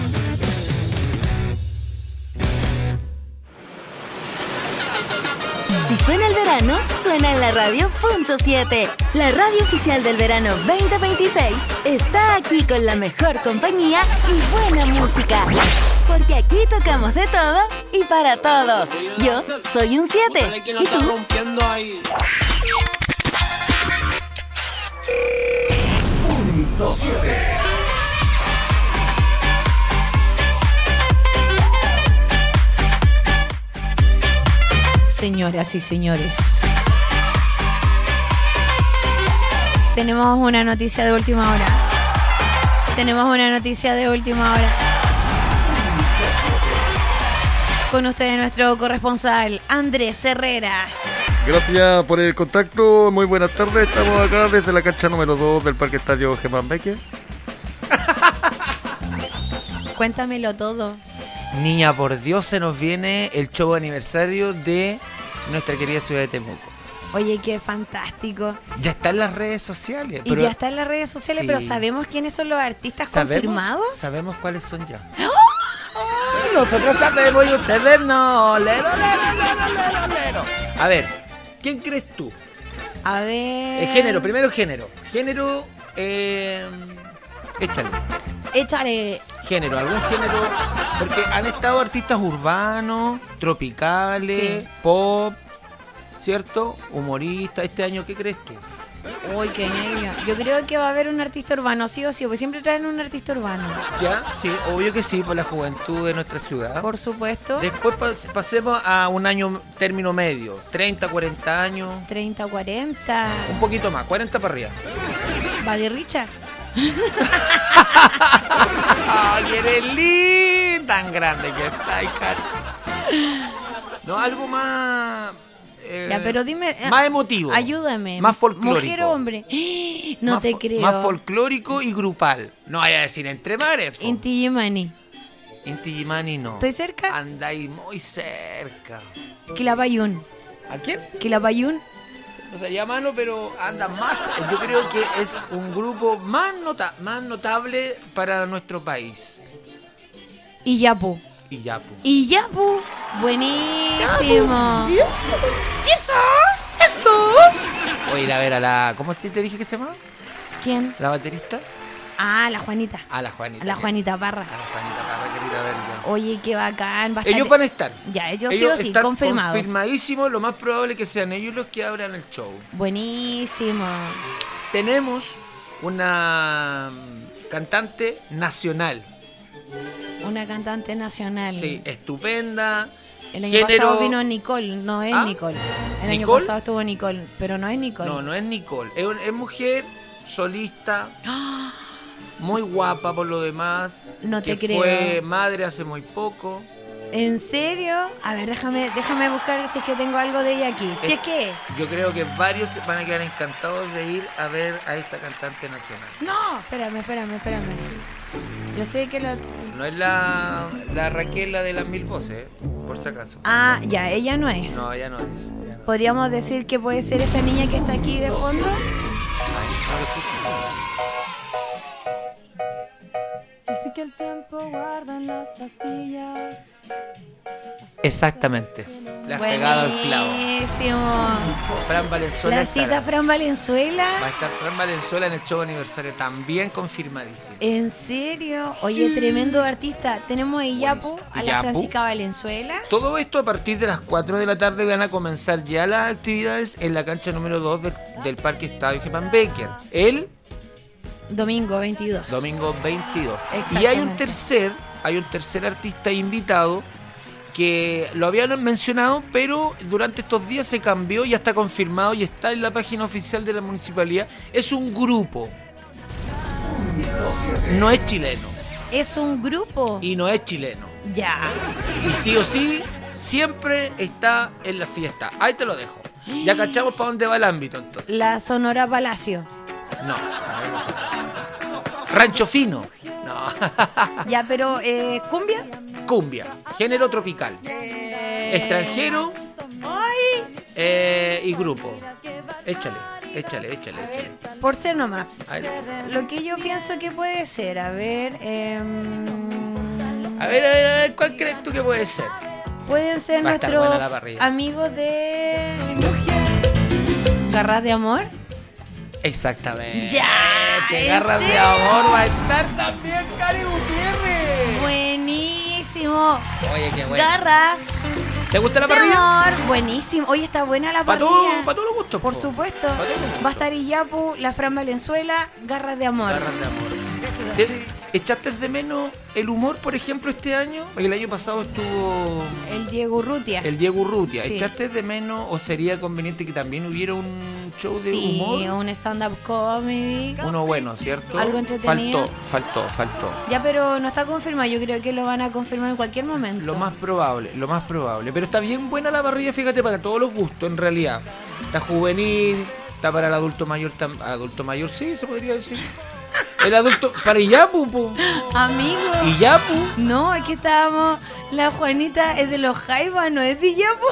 Si suena el verano, suena en la radio punto siete. La radio oficial del verano veinte veintiséis está aquí con la mejor compañía y buena música. Porque aquí tocamos de todo y para todos. Yo soy un siete. ¿Y tú? Punto siete. Señoras y señores, tenemos una noticia de última hora. Tenemos una noticia de última hora. Con ustedes nuestro corresponsal, Andrés Herrera. Gracias por el contacto, muy buenas tardes. Estamos acá desde la cancha número dos del Parque Estadio Germán Becker. Cuéntamelo todo. Niña, por Dios, se nos viene el show aniversario de nuestra querida ciudad de Temuco. Oye, qué fantástico. Ya está en las redes sociales. Y pero... ya está en las redes sociales, sí. Pero ¿sabemos quiénes son los artistas ¿Sabemos? confirmados? Sabemos cuáles son ya. ¡Oh! Oh, nosotros sabemos y ustedes no. Lero, lero, lero, lero, lero. A ver, ¿quién crees tú? A ver... El género, primero género. Género, eh... échale. Échale. Género, algún género, porque han estado artistas urbanos, tropicales, sí. Pop, ¿cierto? Humoristas. Este año, ¿qué crees tú? Uy, qué nervio. Yo creo que va a haber un artista urbano, sí o sí, porque siempre traen un artista urbano. ¿Ya? Sí, obvio que sí, por la juventud de nuestra ciudad. Por supuesto. Después pas- pasemos a un año término medio, treinta, cuarenta años. treinta, cuarenta. Un poquito más, cuarenta para arriba. Buddy Richard. ¡Ay, eres linda! Tan grande que está, ay, cari. No, algo más... Eh, ya, pero dime... Más emotivo. Ayúdame. Más folclórico. Mujer o hombre. No más te fo- creo. Más folclórico y grupal. No vaya a decir entre mares. po. Inti Gimani. Inti Gimani no. ¿Estoy cerca? Andáis muy cerca. Quilapayún. ¿A quién? Quilapayún. No sería mano, pero anda más. Yo creo que es un grupo más, nota- más notable para nuestro país. Y Yapu. Y Yapu. Y Yapu. Buenísimo. ¿Y eso? ¿Y eso? ¿Eso? Voy a ir a ver a la... ¿Cómo se te dije que se llamaba? ¿Quién? ¿La baterista? Ah, la Juanita. A la Juanita. A la Juanita Parra. A la Juanita Parra, quiero ir a ver ya. Oye, qué bacán. Bastante... Ellos van a estar. Ya, ellos, ellos sí o sí, están confirmados. confirmadísimos. Lo más probable es que sean ellos los que abran el show. Buenísimo. Tenemos una cantante nacional. Una cantante nacional. Sí, estupenda. El año Género- pasado vino Nicole, no es ¿Ah? Nicole. El año ¿Nicole? pasado estuvo Nicole, pero no es Nicole. No, no es Nicole. Es, es mujer solista, muy guapa por lo demás. No te que creo. Fue madre hace muy poco. ¿En serio? A ver, déjame, déjame buscar si es que tengo algo de ella aquí. Si es que... Yo creo que varios van a quedar encantados de ir a ver a esta cantante nacional. No, espérame, espérame, espérame. Yo sé que la... No es la, la Raquel, la de las mil voces, ¿eh? Por si acaso. Ah, ya, ella no es. No, ella no es. ella no. Podríamos decir que puede ser esta niña que está aquí de fondo. Dice que el tiempo guarda en las pastillas. Exactamente. Le has pegado el clavo. Buenísimo. Fran Valenzuela. La estará. cita Fran Valenzuela. Va a estar Fran Valenzuela en el show aniversario, también confirmadísimo. ¿En serio? Oye, Sí. tremendo artista. Tenemos a Iyapu, a la Iyapu. Francisca Valenzuela. Todo esto a partir de las cuatro de la tarde van a comenzar ya las actividades en la cancha número dos del, del Parque Estadio Germán Becker. El Domingo veintidós. domingo veintidós. Y Exactamente. hay un tercer, hay un tercer artista invitado que lo habían mencionado, pero durante estos días se cambió, ya está confirmado y está en la página oficial de la municipalidad. Es un grupo. No es chileno. Es un grupo. Y no es chileno. Ya. Y sí o sí, siempre está en la fiesta. Ahí te lo dejo. Ya cachamos para dónde va el ámbito entonces. La Sonora Palacio. No. Rancho Fino. No. Ya, pero eh, cumbia. Cumbia. Género tropical. Extranjero. Ay. eh, y grupo. Échale, échale, échale, échale. Por ser nomás. Ahí. Lo que yo pienso que puede ser, a ver, em, A ver, a ver, a ver, ¿cuál crees tú que puede ser? pueden ser Va a estar buena la nuestros parrilla. amigos de Garras de Amor. Exactamente. Ya, Te ¿en agarras de serio? amor, va a estar también Cari Gutiérrez. Buenísimo. Oye, qué bueno. Garras ¿Te gusta la de parrilla? Amor. Buenísimo. Oye, está buena la Para parrilla. todo- para todos los gustos. Por po. supuesto. Pa' todos los gustos. Va a estar Iyapu, la Fran Valenzuela, Garras de Amor. Garras de amor. ¿Te- ¿Echaste de menos el humor, por ejemplo, este año? El año pasado estuvo El Diego Urrutia. el Diego Urrutia. Sí. ¿Echaste de menos o sería conveniente que también hubiera un show de Sí, humor? un stand-up comedy. Uno bueno, ¿cierto? Algo entretenido. Faltó, faltó, faltó. Ya, pero no está confirmado. Yo creo que lo van a confirmar en cualquier momento. Lo más probable, lo más probable. Pero está bien buena la parrilla, fíjate, para todos los gustos, en realidad. Está juvenil, está para el adulto mayor, tam- adulto mayor, sí, se podría decir. El adulto, para Iyapu, po. Amigo. Iyapu. No, aquí estábamos. La Juanita es de los Jaivas, no es de Iyapu.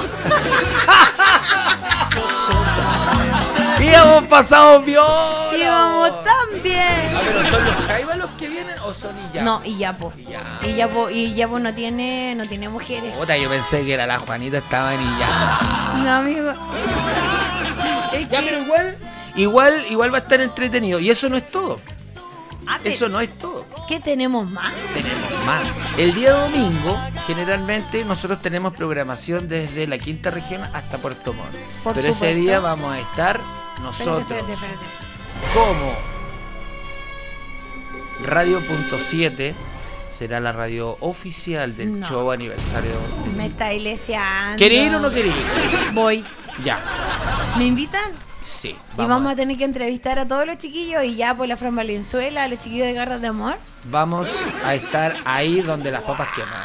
Y hemos pasado viola. Íbamos tan bien. Ah, pero ¿son los Jaivas los que vienen o son Iyapu? No, Iyapu. Iyapu, Iyapu no tiene, no tiene mujeres. Puta, yo pensé que era la Juanita, estaba en Iyapu. No, amigo. Ya, pero igual, igual, igual va a estar entretenido. Y eso no es todo. Ah, te- Eso no es todo. ¿Qué tenemos más? Tenemos más. El día domingo, generalmente, nosotros tenemos programación desde la quinta región hasta Puerto Montt. Por Pero ese supuesto. día vamos a estar nosotros Espérate, espérate, espérate. como Radio Punto siete. Será la radio oficial del No. show aniversario. Me está iglesiando. ¿Querés ir o no querés ir? Voy. Ya. ¿Me invitan? Sí. Y vamos a tener que entrevistar a todos los chiquillos y ya por la Fran Valenzuela, a los chiquillos de Garras de Amor. Vamos a estar ahí donde las papas queman.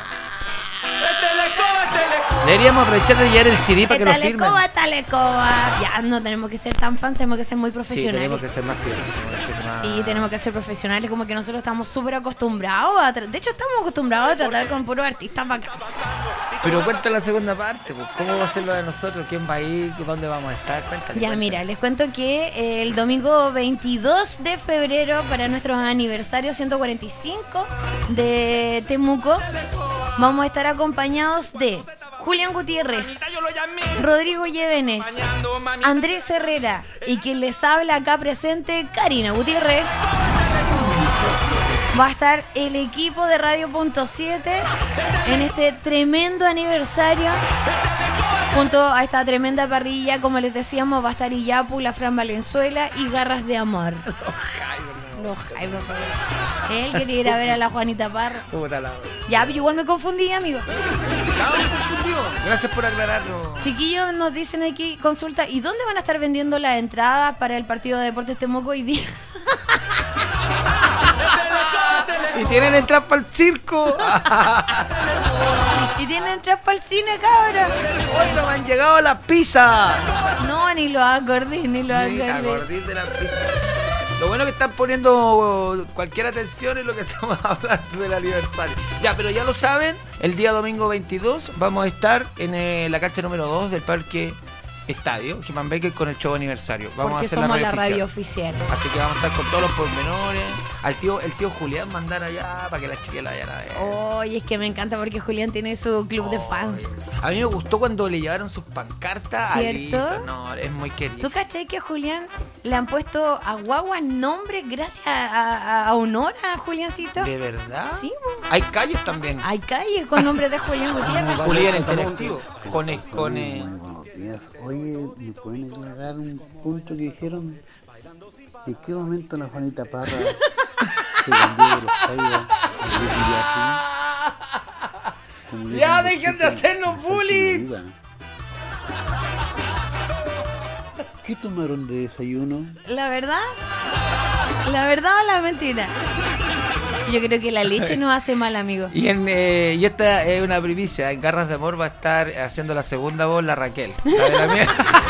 Deberíamos aprovechar de llevar el C D para que lo firmen. Talecoba, Talecoba. Ya no tenemos que ser tan fans, tenemos que ser muy Sí, profesionales. tenemos que ser más fieles, tenemos que ser más- Sí, tenemos que ser profesionales, como que nosotros estamos súper acostumbrados a tra- de hecho estamos acostumbrados a tratar con puros artistas bacanos. Pero cuenta la segunda parte, pues, ¿cómo va a ser lo de nosotros? ¿Quién va a ir? ¿Dónde vamos a estar? Cuéntale. Ya, cuéntale. mira, les cuento que eh, el domingo veintidós de febrero, para nuestro aniversario ciento cuarenta y cinco de Temuco, vamos a estar acompañados de Julián Gutiérrez, Rodrigo Llévenes, Andrés Herrera y quien les habla acá presente, Karina Gutiérrez. Va a estar el equipo de Radio Punto siete en este tremendo aniversario. Junto a esta tremenda parrilla, como les decíamos, va a estar Iyapu, la Fran Valenzuela y Garras de Amor. Los Jaime, él quería ir a ver a la Juanita Parra. Puta la... Ya, pero igual me confundí, amigo. Estaba confundido. Gracias por aclararlo. Chiquillos, nos dicen aquí, consulta, ¿y dónde van a estar vendiendo las entradas para el partido de Deportes Temuco hoy día? Y tienen entradas para el circo. Y tienen entradas para el cine, cabra. Hoy no me han llegado las pizzas. No, ni lo acordé, ni lo Ni acordé. acordé de las pizzas. Lo bueno que están poniendo cualquier atención en lo que estamos hablando del aniversario. Ya, pero ya lo saben, el día domingo veintidós vamos a estar en eh, la cancha número dos del Parque Estadio He-Man Baker con el show aniversario. Vamos Porque a hacer somos la radio, la radio oficial. oficial. Así que vamos a estar con todos los pormenores. Al tío, el tío Julián mandar allá para que la chiquilla la vayan a ver. Oye, es que me encanta porque Julián tiene su club de fans. A mí me gustó cuando le llevaron sus pancartas. ¿Cierto? A Lito. No, es muy querido. ¿Tú cachai que a Julián le han puesto a Guagua nombre gracias a, a, a honor a Juliancito? ¿De verdad? Sí. Hay calles también. Hay calles con nombre de Julián Gutiérrez. Julián Interactivo. Con, con, eh, Oye, ¿me pueden aclarar un punto que dijeron? ¿En qué momento la Juanita Parra se cambió de los Jaivas? ¡Ya dejen de hacernos bullying! ¿Qué tomaron de desayuno? ¿La verdad? ¿La verdad o la mentira? Yo creo que la leche no hace mal, amigo. Y, en, eh, y esta es una primicia. En Garras de Amor va a estar haciendo la segunda voz la Raquel. La de la mía.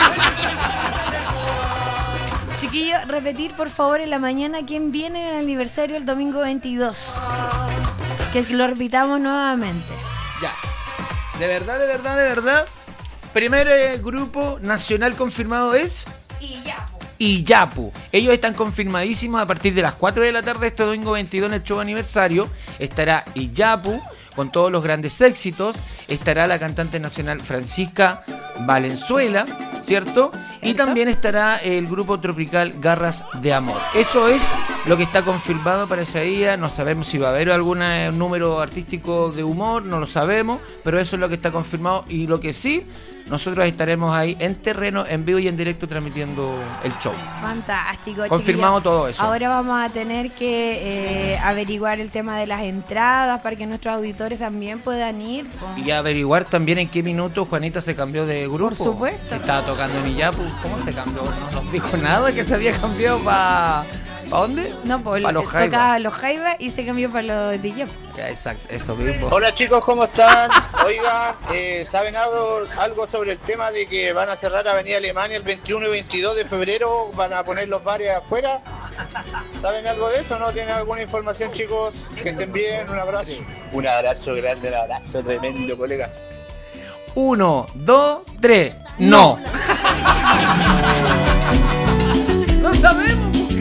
Chiquillo, repetir por favor en la mañana quién viene en el aniversario el domingo veintidós. Que lo repitamos nuevamente. Ya. De verdad, de verdad, de verdad. Primer eh, grupo nacional confirmado es... Iyapu. Ellos están confirmadísimos a partir de las cuatro de la tarde este domingo veintidós en el show aniversario. Estará Iyapu con todos los grandes éxitos. Estará la cantante nacional Francisca Valenzuela, ¿cierto? ¿Cierto? Y también estará el grupo tropical Garras de Amor. Eso es lo que está confirmado para ese día. No sabemos si va a haber algún eh, número artístico de humor, no lo sabemos, pero eso es lo que está confirmado. Y lo que sí, nosotros estaremos ahí en terreno, en vivo y en directo transmitiendo el show. Fantástico. Confirmado chiquillos. todo eso. Ahora vamos a tener que eh, averiguar el tema de las entradas para que nuestros auditores también puedan ir. Con... Y averiguar también en qué minuto Juanita se cambió de grupo. Por supuesto. Si estaba tocando en Iyapu. ¿Cómo se cambió? No nos dijo nada que se había cambiado para... ¿Para dónde? No, pues para los Jaivas. Tocaba los Jaivas y se cambió para los D J. Exacto, eso mismo. Hola chicos, ¿cómo están? Oiga, eh, ¿saben algo, algo sobre el tema de que van a cerrar Avenida Alemania el veintiuno y veintidós de febrero? ¿Van a poner los bares afuera? ¿Saben algo de eso? ¿No tienen alguna información, chicos? Que estén bien, un abrazo. Un abrazo grande, un abrazo tremendo, colega. Uno, dos, tres. No. No sabemos.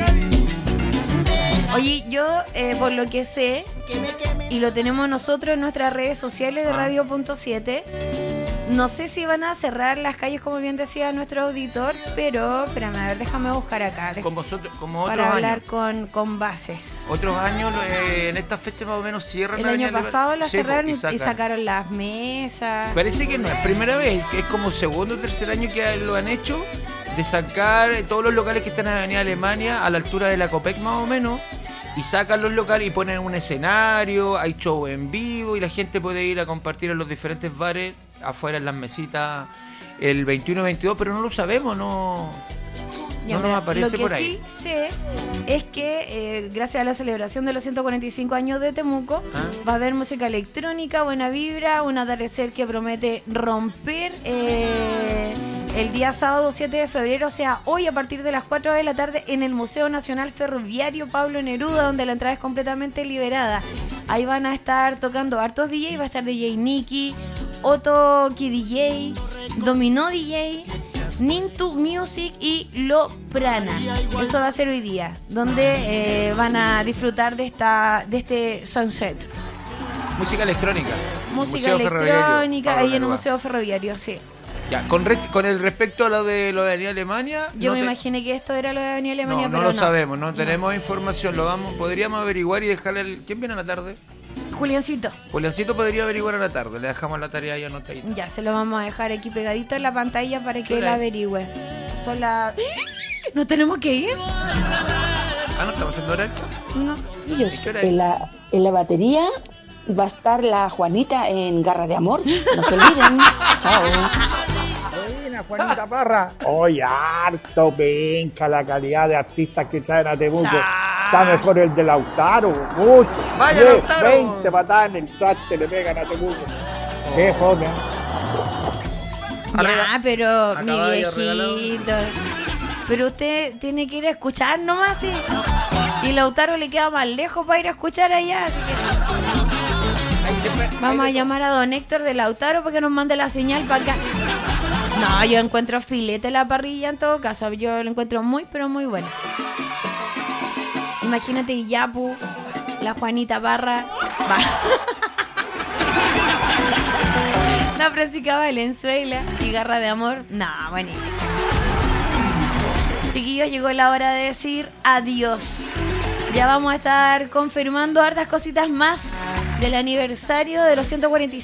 Oye, yo eh, por lo que sé, y lo tenemos nosotros en nuestras redes sociales de ah. Radio Punto siete, no sé si van a cerrar las calles como bien decía nuestro auditor, pero espérame, a ver, déjame buscar acá. Con vosotros, como otros para hablar años. con, con bases. Otros años, eh, en esta fecha más o menos cierran. El la año avenida pasado la sí, cerraron y, y, sacan. y sacaron las mesas. Parece que no es primera vez, que es como segundo o tercer año que lo han hecho, de sacar todos los locales que están en Avenida Alemania a la altura de la Copec más o menos. Y sacan los locales y ponen un escenario, hay show en vivo y la gente puede ir a compartir en los diferentes bares, afuera en las mesitas, el veintiuno y veintidós, pero no lo sabemos, no, Ya, no nos aparece lo que por ahí. sí sé es que eh, gracias a la celebración de los ciento cuarenta y cinco años de Temuco, ¿Ah? va a haber música electrónica, buena vibra, un atardecer que promete romper eh, el día sábado siete de febrero, o sea, hoy a partir de las cuatro de la tarde en el Museo Nacional Ferroviario Pablo Neruda, donde la entrada es completamente liberada. Ahí van a estar tocando hartos D J, va a estar D J Nicky, Otoki D J, Dominó D J, Nintu Music y Lo Prana. Eso va a ser hoy día, donde eh, van a disfrutar de esta de este sunset. Música electrónica. Música Museo electrónica, ahí en el Neruda. Museo Ferroviario, sí. Ya, con, re- con el respecto a lo de lo de Avenida Alemania. Yo no me te- imaginé que esto era lo de Avenida Alemania, No, no pero lo no. sabemos, no tenemos información, lo vamos, podríamos averiguar y dejarle el... ¿Quién viene a la tarde? Juliancito. Juliancito podría averiguar a la tarde, le dejamos la tarea ahí anotadita. Ya, se lo vamos a dejar aquí pegadito en la pantalla para que él Claro. averigüe. Son las... ¿No tenemos que ir? Ah, no estamos haciendo horario. No. Ellos, ¿Qué hora es? en la, en la batería va a estar la Juanita en Garra de Amor. No se olviden. Chao. Buena, Juanita Parra. Oye, harto penca la calidad de artistas que traen a Temuco. Está mejor el de Lautaro, mucho. Vaya, diez, Lautaro. veinte patadas en el traste le pegan a Temuco. Qué fome. Ya, pero mi Acababa de viejito. Pero usted tiene que ir a escuchar nomás, sí. Y Lautaro le queda más lejos para ir a escuchar allá. Así que vamos a llamar a don Héctor de Lautaro para que nos mande la señal para acá. No, yo encuentro filete la parrilla en todo caso. Yo lo encuentro muy, pero muy bueno. Imagínate Yapu, la Juanita Parra. Va. La Francisca Valenzuela y Garra de Amor. No, buenísimo. Chiquillos, llegó la hora de decir adiós. Ya vamos a estar confirmando hartas cositas más del aniversario de los ciento cuarenta y cinco